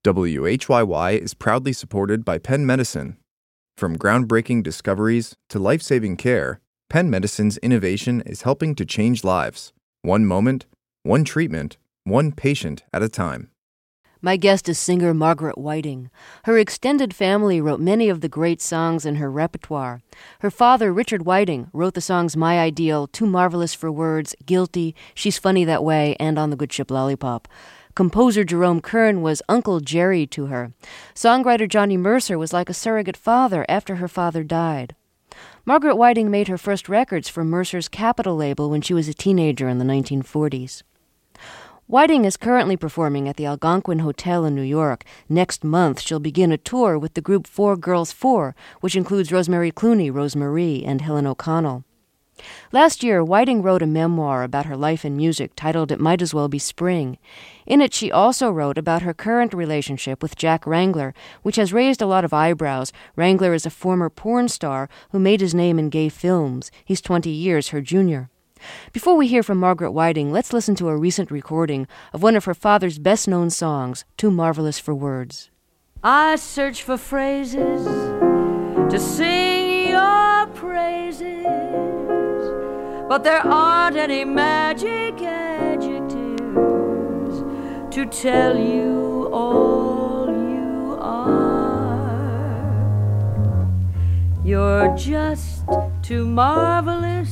WHYY is proudly supported by Penn Medicine. From groundbreaking discoveries to life-saving care, Penn Medicine's innovation is helping to change lives. One moment, one treatment, one patient at a time. My guest is singer Margaret Whiting. Her extended family wrote many of the great songs in her repertoire. Her father, Richard Whiting, wrote the songs My Ideal, Too Marvelous for Words, Guilty, She's Funny That Way, and On the Good Ship Lollipop. Composer Jerome Kern was Uncle Jerry to her. Songwriter Johnny Mercer was like a surrogate father after her father died. Margaret Whiting made her first records for Mercer's Capitol label when she was a teenager in the 1940s. Whiting is currently performing at the Algonquin Hotel in New York. Next month, she'll begin a tour with the group Four Girls Four, which includes Rosemary Clooney, Rosemarie, and Helen O'Connell. Last year, Whiting wrote a memoir about her life in music titled It Might As Well Be Spring. In it, she also wrote about her current relationship with Jack Wrangler, which has raised a lot of eyebrows. Wrangler is a former porn star who made his name in gay films. He's 20 years her junior. Before we hear from Margaret Whiting, let's listen to a recent recording of one of her father's best-known songs, Too Marvelous for Words. I search for phrases to sing your praises, but there aren't any magic adjectives to tell you all you are. You're just too marvelous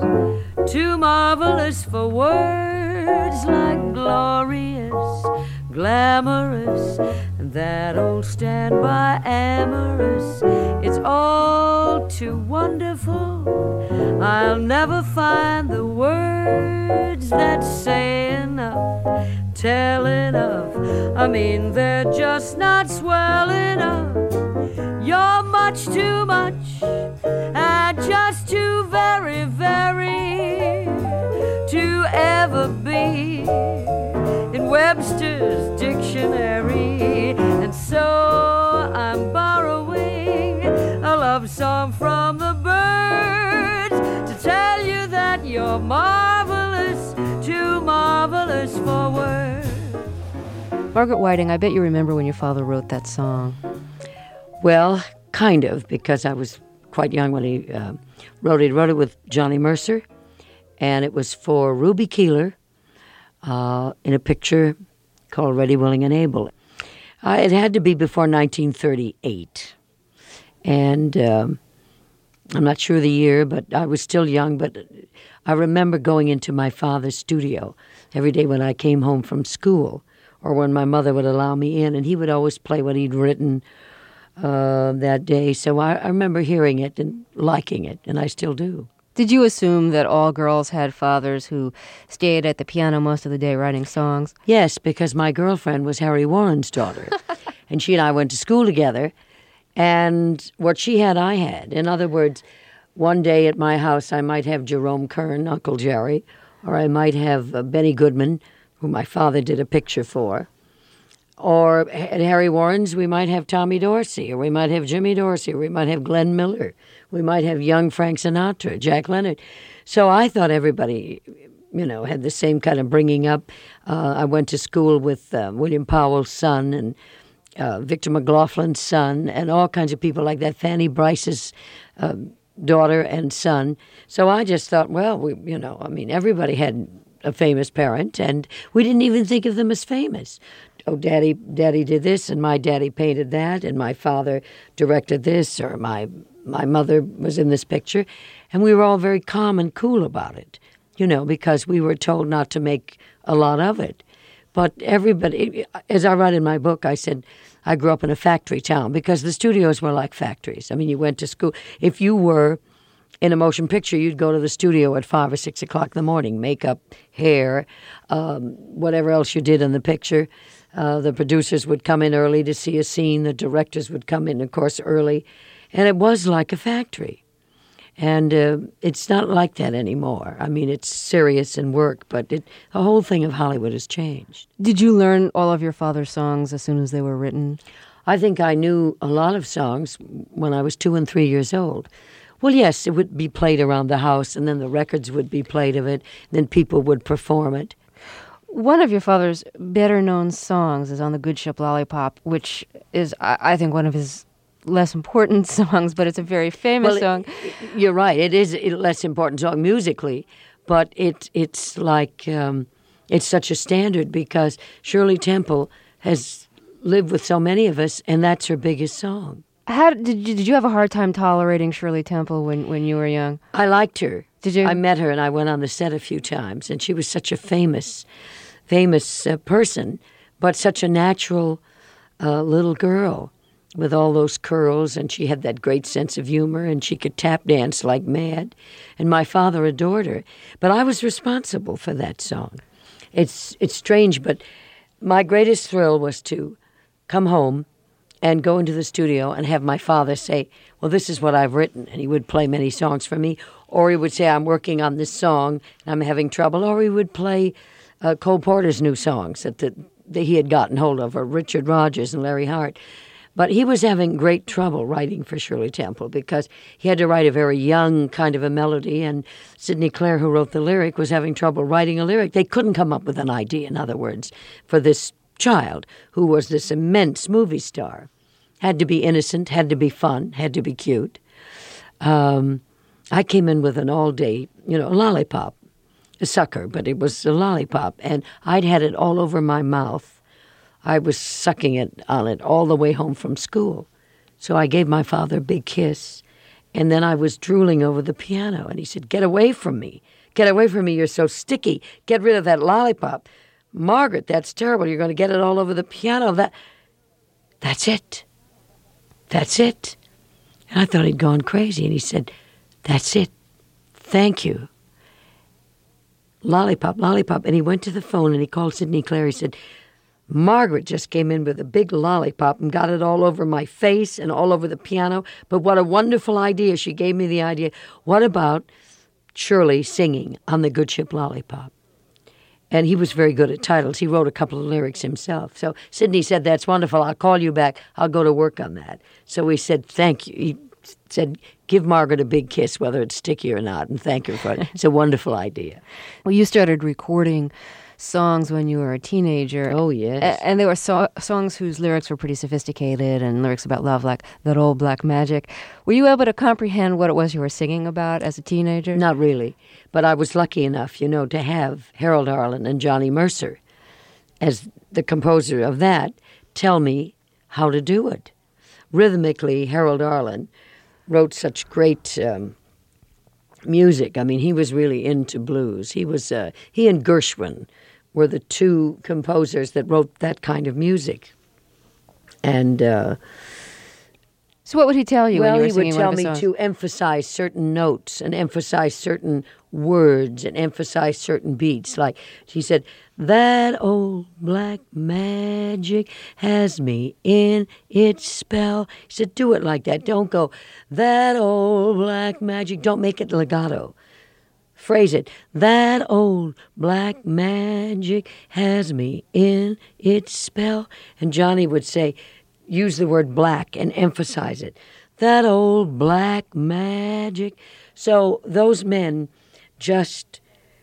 for words, like glorious, glamorous, and that old standby amorous. It's all too wonderful. I'll never find the words that say enough, tell enough. I mean, they're just not swell enough. You're much too much, and just too very, very, to ever be in Webster's dictionary. And so I'm borrowing a love song from the birds to tell you that you're marvelous, too marvelous for words. Margaret Whiting, I bet you remember when your father wrote that song. Well, kind of, because I was quite young when he wrote it. He wrote it with Johnny Mercer, and it was for Ruby Keeler in a picture called Ready, Willing, and Able. It had to be before 1938, and I'm not sure the year, but I was still young, but I remember going into my father's studio every day when I came home from school, or when my mother would allow me in, and he would always play what he'd written that day. So I remember hearing it and liking it, and I still do. Did you assume that all girls had fathers who stayed at the piano most of the day writing songs? Yes, because my girlfriend was Harry Warren's daughter, and she and I went to school together, and what she had, I had. In other words, one day at my house, I might have Jerome Kern, Uncle Jerry, or I might have Benny Goodman, who my father did a picture for. Or at Harry Warren's, we might have Tommy Dorsey, or we might have Jimmy Dorsey, or we might have Glenn Miller. We might have young Frank Sinatra, Jack Leonard. So I thought everybody, had the same kind of bringing up. I went to school with William Powell's son and Victor McLaughlin's son and all kinds of people like that, Fanny Bryce's daughter and son. So I just thought, well, everybody had a famous parent, and we didn't even think of them as famous. Oh, daddy did this, and my daddy painted that, and my father directed this, or my mother was in this picture. And we were all very calm and cool about it, because we were told not to make a lot of it. But everybody, as I write in my book, I said I grew up in a factory town because the studios were like factories. I mean, you went to school. If you were in a motion picture, you'd go to the studio at 5 or 6 o'clock in the morning, makeup, hair, whatever else you did in the picture. The producers would come in early to see a scene. The directors would come in, of course, early. And it was like a factory. And it's not like that anymore. I mean, it's serious and work, but the whole thing of Hollywood has changed. Did you learn all of your father's songs as soon as they were written? I think I knew a lot of songs when I was 2 and 3 years old. Well, yes, it would be played around the house, and then the records would be played of it, and then people would perform it. One of your father's better-known songs is On the Good Ship Lollipop, which is, I think, one of his less important songs, but it's a very famous song. You're right. It is a less important song musically, but it's like it's such a standard because Shirley Temple has lived with so many of us, and that's her biggest song. How did you have a hard time tolerating Shirley Temple when you were young? I liked her. Did you? I met her, and I went on the set a few times, and she was such a famous person, but such a natural little girl with all those curls, and she had that great sense of humor, and she could tap dance like mad, and my father adored her. But I was responsible for that song. It's strange, but my greatest thrill was to come home and go into the studio and have my father say, well, this is what I've written, and he would play many songs for me, or he would say, I'm working on this song, and I'm having trouble, or he would play Cole Porter's new songs that he had gotten hold of, or Richard Rodgers and Larry Hart. But he was having great trouble writing for Shirley Temple because he had to write a very young kind of a melody, and Sidney Clare, who wrote the lyric, was having trouble writing a lyric. They couldn't come up with an idea, in other words, for this child who was this immense movie star. Had to be innocent, had to be fun, had to be cute. I came in with an all-day, a lollipop. A sucker, but it was a lollipop, and I'd had it all over my mouth. I was sucking on it all the way home from school. So I gave my father a big kiss, and then I was drooling over the piano, and he said, get away from me. Get away from me, you're so sticky. Get rid of that lollipop. Margaret, that's terrible. You're going to get it all over the piano. That's it. That's it. And I thought he'd gone crazy, and he said, that's it. Thank you. Lollipop, lollipop. And he went to the phone and he called Sidney Clare. He said, Margaret just came in with a big lollipop and got it all over my face and all over the piano. But what a wonderful idea. She gave me the idea. What about Shirley singing On the Good Ship Lollipop? And he was very good at titles. He wrote a couple of lyrics himself. So Sidney said, that's wonderful. I'll call you back. I'll go to work on that. So we said, thank you. He said, give Margaret a big kiss, whether it's sticky or not, and thank her for it. It's a wonderful idea. Well, you started recording songs when you were a teenager. Oh, yes. And they were songs whose lyrics were pretty sophisticated and lyrics about love, like That Old Black Magic. Were you able to comprehend what it was you were singing about as a teenager? Not really. But I was lucky enough, to have Harold Arlen and Johnny Mercer, as the composer of that, tell me how to do it. Rhythmically, Harold Arlen wrote such great music. I mean, he was really into blues. He and Gershwin were the two composers that wrote that kind of music. And so what would he tell you when you were singing one of his songs? Well, he would tell me to emphasize certain notes and emphasize certain words and emphasize certain beats. Like he said, that old black magic has me in its spell. He said, do it like that. Don't go, that old black magic. Don't make it legato. Phrase it. That old black magic has me in its spell. And Johnny would say, use the word black and emphasize it. That old black magic. So those men just,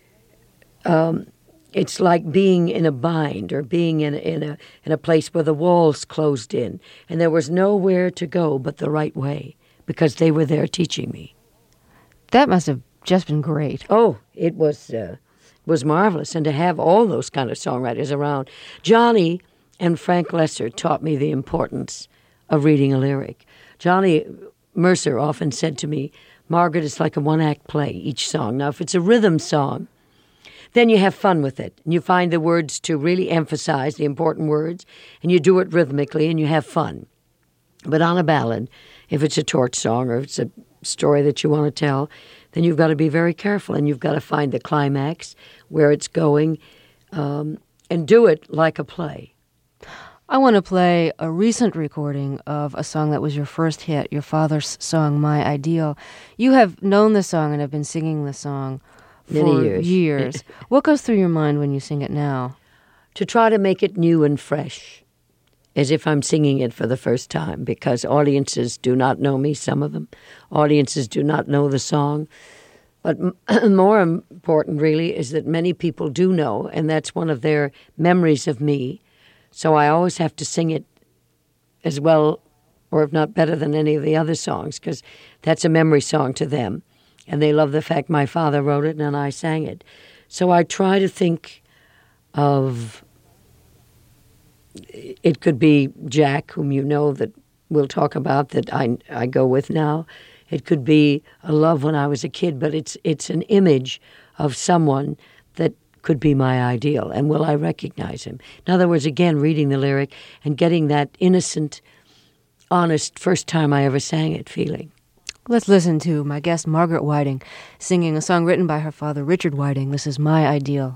it's like being in a bind or being in a place where the walls closed in and there was nowhere to go but the right way because they were there teaching me. That must have just been great. Oh, it was marvelous. And to have all those kind of songwriters around. Johnny and Frank Lesser taught me the importance of reading a lyric. Johnny Mercer often said to me, Margaret, it's like a one-act play, each song. Now, if it's a rhythm song, then you have fun with it. And you find the words to really emphasize the important words, and you do it rhythmically, and you have fun. But on a ballad, if it's a torch song or if it's a story that you want to tell, then you've got to be very careful, and you've got to find the climax, where it's going, and do it like a play. I want to play a recent recording of a song that was your first hit, your father's song, My Ideal. You have known the song and have been singing the song for many years. What goes through your mind when you sing it now? To try to make it new and fresh, as if I'm singing it for the first time, because audiences do not know me, some of them. Audiences do not know the song. But more important, really, is that many people do know, and that's one of their memories of me. So I always have to sing it as well, or if not better than any of the other songs, because that's a memory song to them. And they love the fact my father wrote it and I sang it. So I try to think of, it could be Jack, whom you know that we'll talk about, that I go with now. It could be a love when I was a kid, but it's an image of someone that could be my ideal. And will I recognize him? In other words, again, reading the lyric and getting that innocent, honest, first time I ever sang it feeling. Let's listen to my guest, Margaret Whiting, singing a song written by her father, Richard Whiting. This is My Ideal.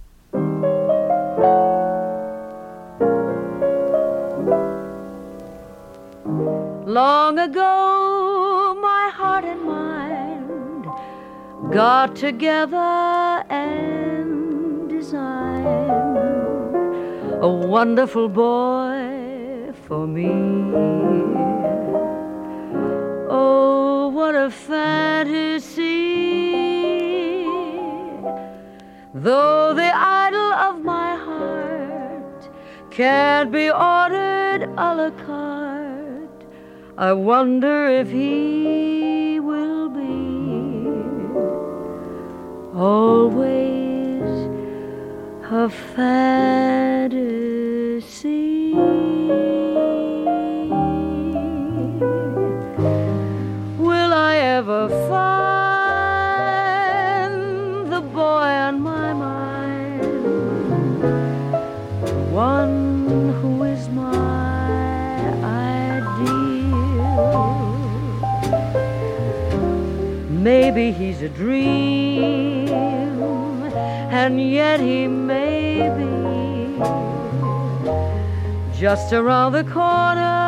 Long ago, my heart and mind got together and designed a wonderful boy for me. Oh, what a fantasy! Though the idol of my heart can't be ordered a la carte, I wonder if he will be always a fantasy. Will I ever find the boy on my mind, one who is my ideal? Maybe he's a dream, and yet he may be just around the corner,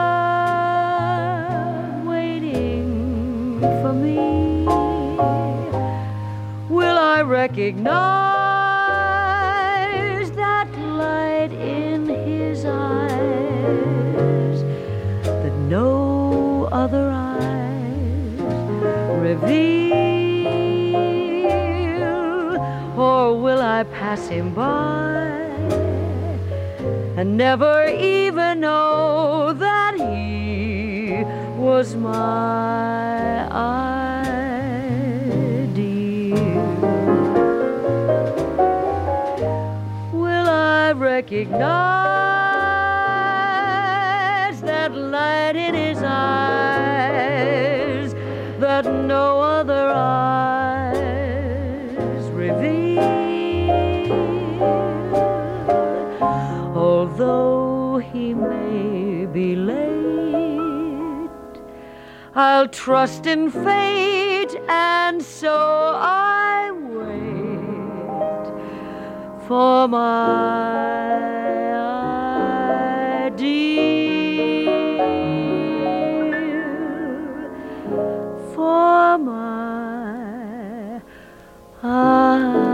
waiting for me. Will I recognize that light in his eyes that no other eyes reveal? Or will I pass him by and never even know that he was my ideal? Will I recognize that light in his eyes that no other eyes reveal? Although he may be late, I'll trust in fate, and so I wait for my ideal, for my ideal.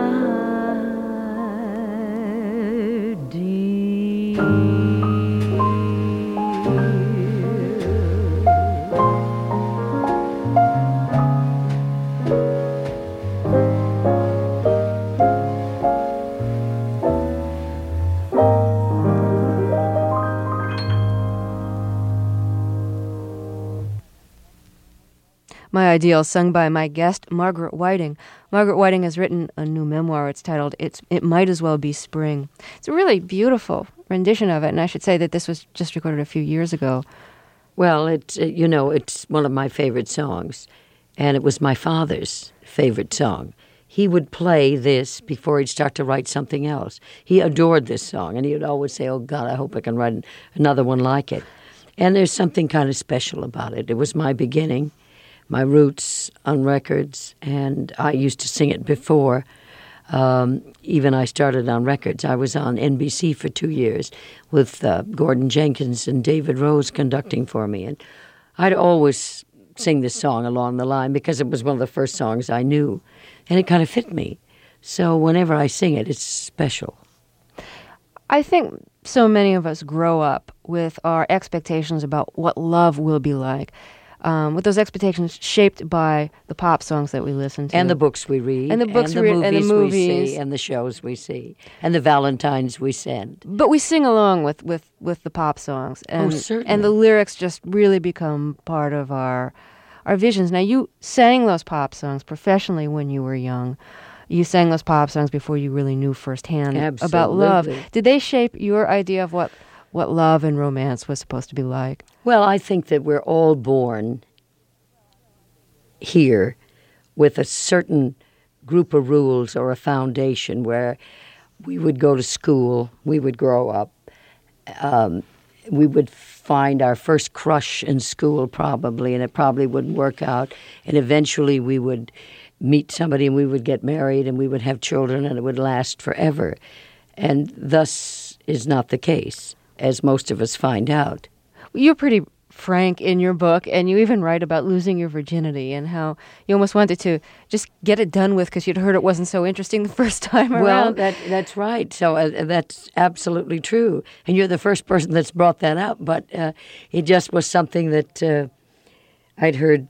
My Ideal, sung by my guest, Margaret Whiting. Margaret Whiting has written a new memoir. It's titled It Might As Well Be Spring. It's a really beautiful rendition of it, and I should say that this was just recorded a few years ago. Well, it's one of my favorite songs, and it was my father's favorite song. He would play this before he'd start to write something else. He adored this song, and he would always say, "Oh, God, I hope I can write another one like it." And there's something kind of special about it. It was my beginning, my roots on records, and I used to sing it before. Even I started on records. I was on NBC for 2 years with Gordon Jenkins and David Rose conducting for me. And I'd always sing this song along the line because it was one of the first songs I knew. And it kind of fit me. So whenever I sing it, it's special. I think so many of us grow up with our expectations about what love will be like. with those expectations shaped by the pop songs that we listen to. And the books we read. And the books and we read, and the movies. we see, and the shows we see, and the Valentines we send. But we sing along with the pop songs. And, certainly. And the lyrics just really become part of our visions. Now, you sang those pop songs professionally when you were young. You sang those pop songs before you really knew firsthand about love. Did they shape your idea of what love and romance was supposed to be like? Well, I think that we're all born here with a certain group of rules or a foundation where we would go to school, we would grow up, we would find our first crush in school probably, and it probably wouldn't work out, and eventually we would meet somebody and we would get married and we would have children and it would last forever. And thus is not the case, as most of us find out. You're pretty frank in your book, and you even write about losing your virginity and how you almost wanted to just get it done with because you'd heard it wasn't so interesting the first time around. Well, that's right. So that's absolutely true. And you're the first person that's brought that up, but it just was something that I'd heard,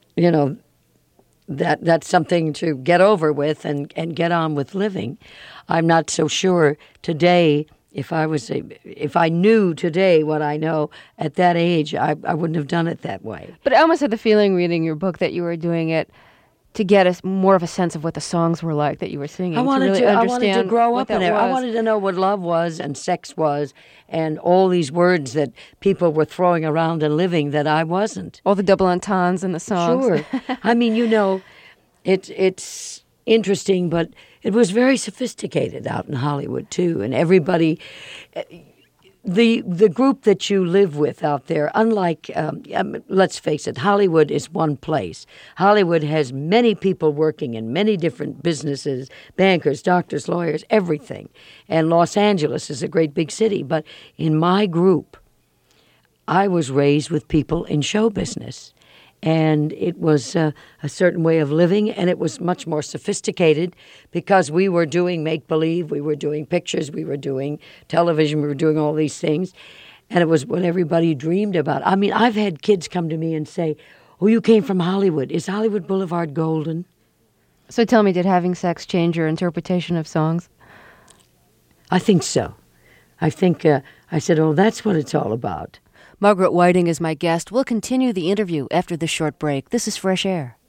that's something to get over with and get on with living. I'm not so sure today. If I knew today what I know at that age, I wouldn't have done it that way. But I almost had the feeling reading your book that you were doing it to get us more of a sense of what the songs were like that you were singing. I wanted to grow up in it. I wanted to know what love was and sex was and all these words that people were throwing around and living that I wasn't. All the double entendres in the songs. Sure. I mean, it's interesting, but it was very sophisticated out in Hollywood, too. And everybody, the group that you live with out there, unlike, let's face it, Hollywood is one place. Hollywood has many people working in many different businesses, bankers, doctors, lawyers, everything. And Los Angeles is a great big city. But in my group, I was raised with people in show business. And it was a certain way of living, and it was much more sophisticated because we were doing make-believe, we were doing pictures, we were doing television, we were doing all these things, and it was what everybody dreamed about. I mean, I've had kids come to me and say, "Oh, you came from Hollywood. Is Hollywood Boulevard golden?" So tell me, did having sex change your interpretation of songs? I think so. I think I said, "Oh, that's what it's all about." Margaret Whiting is my guest. We'll continue the interview after this short break. This is Fresh Air.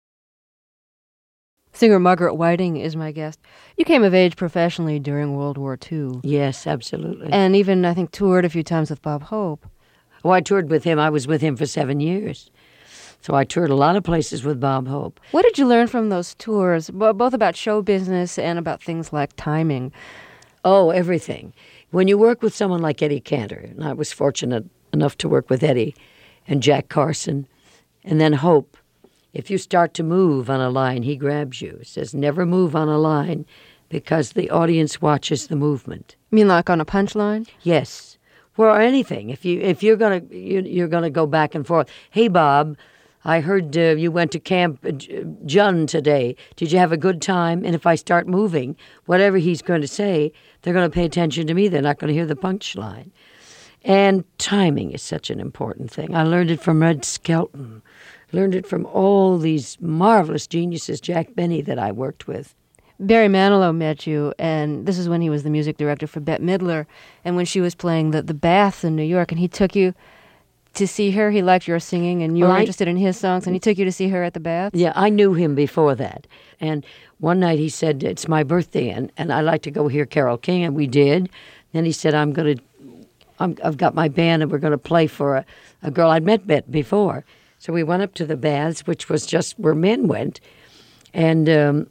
Singer Margaret Whiting is my guest. You came of age professionally during World War II. Yes, absolutely. And even, I think, toured a few times with Bob Hope. Oh, I toured with him. I was with him for 7 years. So I toured a lot of places with Bob Hope. What did you learn from those tours, both about show business and about things like timing? Oh, everything. When you work with someone like Eddie Cantor, and I was fortunate enough to work with Eddie and Jack Carson, and then Hope. If you start to move on a line, he grabs you. Says, never move on a line because the audience watches the movement. You mean like on a punchline? Yes. Or anything. If you're gonna go back and forth. Hey, Bob, I heard you went to Camp Jun today. Did you have a good time? And if I start moving, whatever he's going to say, they're going to pay attention to me. They're not going to hear the punchline. And timing is such an important thing. I learned it from Red Skelton. Learned it from all these marvelous geniuses, Jack Benny, that I worked with. Barry Manilow met you, and this is when he was the music director for Bette Midler, and when she was playing the Baths in New York, and he took you to see her. He liked your singing, and you were interested in his songs, and he took you to see her at the Baths? Yeah, I knew him before that. And one night he said, it's my birthday, and I'd like to go hear Carole King, and we did. Then he said, I've got my band, and we're going to play for a girl I'd met Bette before. So we went up to the Baths, which was just where men went, and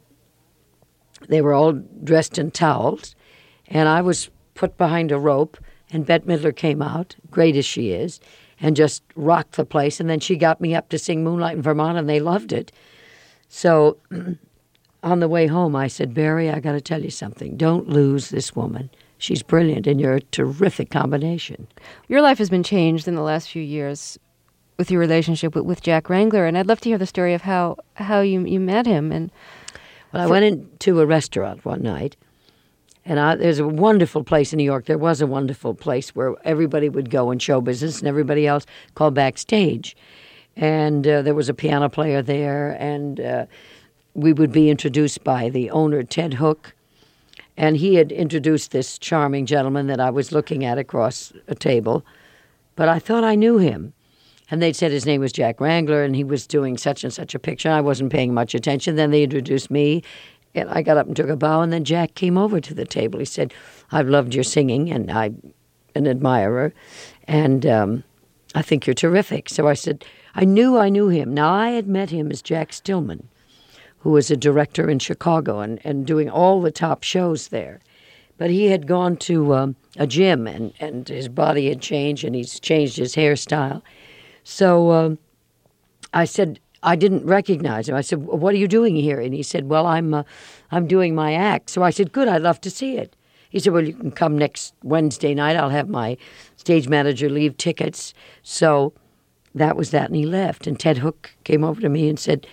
they were all dressed in towels, and I was put behind a rope, and Bette Midler came out, great as she is, and just rocked the place, and then she got me up to sing Moonlight in Vermont, and they loved it. So on the way home, I said, Barry, I got to tell you something. Don't lose this woman. She's brilliant, and you're a terrific combination. Your life has been changed in the last few years with your relationship with Jack Wrangler, and I'd love to hear the story of how you met him. And well, I went into a restaurant one night, and there's a wonderful place in New York. There was a wonderful place where everybody would go in show business, and everybody else called backstage. and there was a piano player there, and we would be introduced by the owner, Ted Hook, and he had introduced this charming gentleman that I was looking at across a table, but I thought I knew him. And they'd said his name was Jack Wrangler, and he was doing such and such a picture. I wasn't paying much attention. Then they introduced me, and I got up and took a bow, and then Jack came over to the table. He said, "I've loved your singing, and I'm an admirer, and I think you're terrific." So I said, I knew him. Now, I had met him as Jack Stillman, who was a director in Chicago and doing all the top shows there. But he had gone to a gym, and his body had changed, and he's changed his hairstyle. So I said, I didn't recognize him. I said, "What are you doing here?" And he said, "Well, I'm doing my act." So I said, "Good, I'd love to see it." He said, "Well, you can come next Wednesday night. I'll have my stage manager leave tickets." So that was that, and he left. And Ted Hook came over to me and said,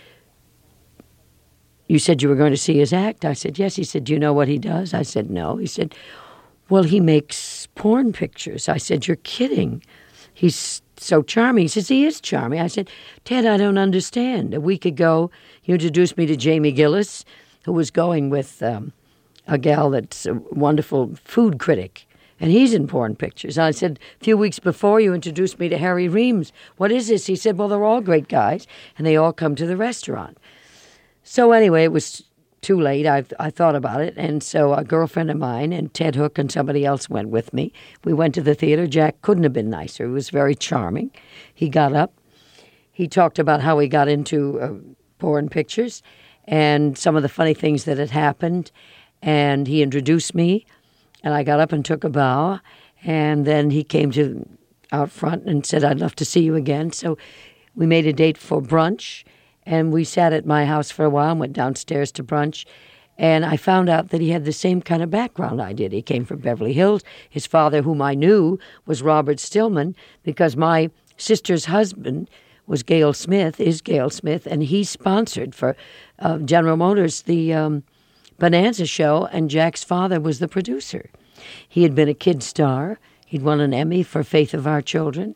"You said you were going to see his act?" I said, "Yes." He said, "Do you know what he does?" I said, "No." He said, "Well, he makes porn pictures." I said, "You're kidding. He's so charming." He says, "He is charming." I said, "Ted, I don't understand. A week ago, you introduced me to Jamie Gillis, who was going with a gal that's a wonderful food critic, and he's in porn pictures." I said, "A few weeks before, you introduced me to Harry Reams. What is this?" He said, "Well, they're all great guys, and they all come to the restaurant." So anyway, it was too late. I thought about it, and so a girlfriend of mine and Ted Hook and somebody else went with me. We went to the theater. Jack couldn't have been nicer. He was very charming. He got up. He talked about how he got into porn pictures and some of the funny things that had happened, and he introduced me, and I got up and took a bow, and then he came to out front and said, "I'd love to see you again." So we made a date for brunch, and we sat at my house for a while and went downstairs to brunch. And I found out that he had the same kind of background I did. He came from Beverly Hills. His father, whom I knew, was Robert Stillman, because my sister's husband was Gail Smith, and he sponsored for General Motors the Bonanza show, and Jack's father was the producer. He had been a kid star. He'd won an Emmy for Faith of Our Children.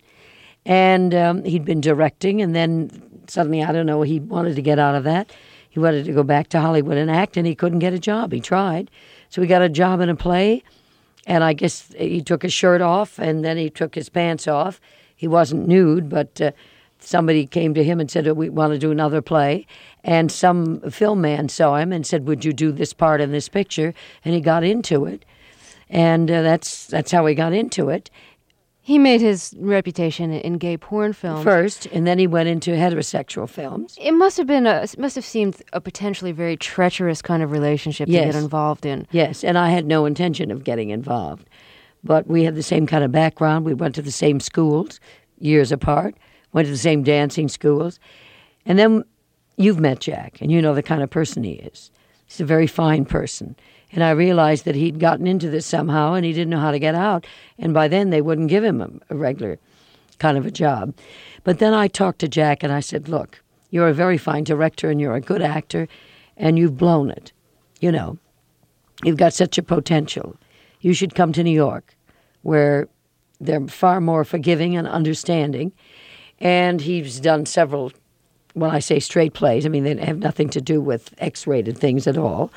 And he'd been directing, and then suddenly, I don't know, he wanted to get out of that. He wanted to go back to Hollywood and act, and he couldn't get a job. He tried. So he got a job in a play, and I guess he took his shirt off, and then he took his pants off. He wasn't nude, but somebody came to him and said, "Oh, we want to do another play." And some film man saw him and said, "Would you do this part in this picture?" And he got into it. And that's how he got into it. He made his reputation in gay porn films first, and then he went into heterosexual films. It must have seemed a potentially very treacherous kind of relationship to get involved in. Yes, and I had no intention of getting involved. But we had the same kind of background. We went to the same schools, years apart, went to the same dancing schools. And then you've met Jack, and you know the kind of person he is. He's a very fine person. And I realized that he'd gotten into this somehow, and he didn't know how to get out. And by then, they wouldn't give him a regular kind of a job. But then I talked to Jack, and I said, "Look, you're a very fine director, and you're a good actor, and you've blown it. You know, you've got such a potential. You should come to New York, where they're far more forgiving and understanding." And he's done several, when I say straight plays, I mean, they have nothing to do with X-rated things at all.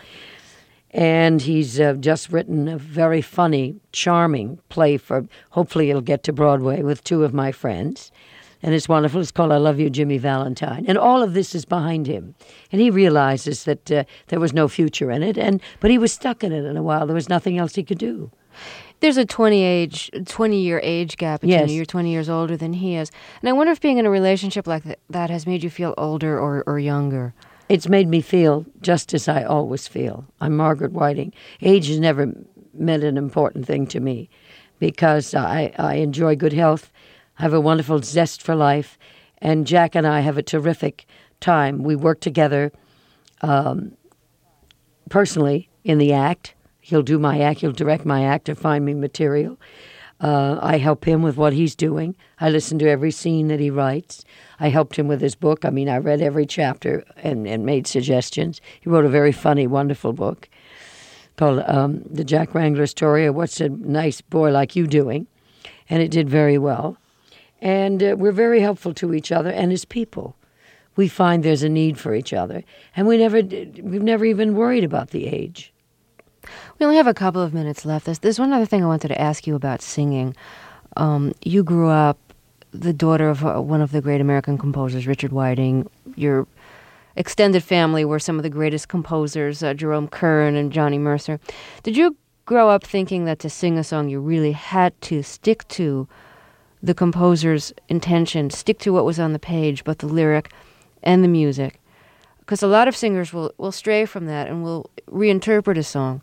And he's just written a very funny, charming play for, hopefully it'll get to Broadway, with two of my friends. And it's wonderful. It's called I Love You, Jimmy Valentine. And all of this is behind him. And he realizes that there was no future in it. But he was stuck in it in a while. There was nothing else he could do. There's a 20-year age gap between you. You're 20 years older than he is. And I wonder if being in a relationship like that has made you feel older or younger. It's made me feel just as I always feel. I'm Margaret Whiting. Age has never meant an important thing to me because I enjoy good health. I have a wonderful zest for life. And Jack and I have a terrific time. We work together personally in the act. He'll do my act. He'll direct my act or find me material. I help him with what he's doing. I listen to every scene that he writes. I helped him with his book. I mean, I read every chapter and made suggestions. He wrote a very funny, wonderful book called The Jack Wrangler Story, or What's a Nice Boy Like You Doing? And it did very well. And we're very helpful to each other. And as people, we find there's a need for each other. And we've never even worried about the age. We only have a couple of minutes left. There's one other thing I wanted to ask you about singing. You grew up the daughter of one of the great American composers, Richard Whiting. Your extended family were some of the greatest composers, Jerome Kern and Johnny Mercer. Did you grow up thinking that to sing a song you really had to stick to the composer's intention, stick to what was on the page, but the lyric and the music? Because a lot of singers will stray from that and will reinterpret a song.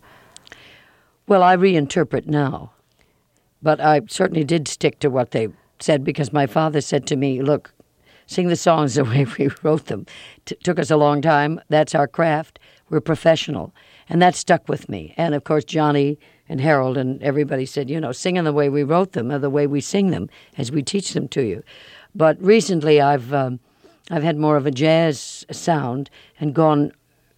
Well, I reinterpret now. But I certainly did stick to what they said because my father said to me, look, sing the songs the way we wrote them. Took us a long time. That's our craft. We're professional. And that stuck with me. And, of course, Johnny and Harold and everybody said, sing them the way we wrote them or the way we sing them as we teach them to you. But recently I've had more of a jazz sound and gone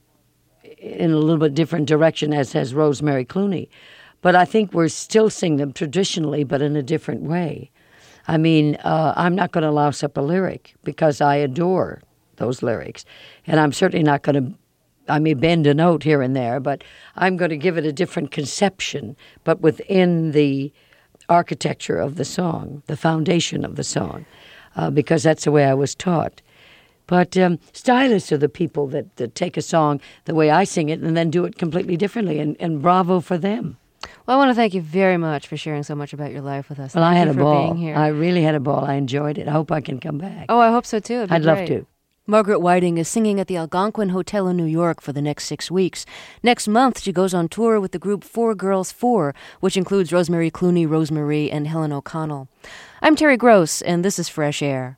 in a little bit different direction, as has Rosemary Clooney. But I think we're still singing them traditionally, but in a different way. I mean, I'm not going to louse up a lyric because I adore those lyrics. And I'm certainly not going to, I may bend a note here and there, but I'm going to give it a different conception, but within the architecture of the song, the foundation of the song, because that's the way I was taught. But stylists are the people that take a song the way I sing it and then do it completely differently, and bravo for them. Well, I want to thank you very much for sharing so much about your life with us. Well, I had a ball. Being here. I really had a ball. I enjoyed it. I hope I can come back. Oh, I hope so, too. I'd love to. Margaret Whiting is singing at the Algonquin Hotel in New York for the next 6 weeks. Next month, she goes on tour with the group Four Girls Four, which includes Rosemary Clooney, Rosemarie, and Helen O'Connell. I'm Terry Gross, and this is Fresh Air.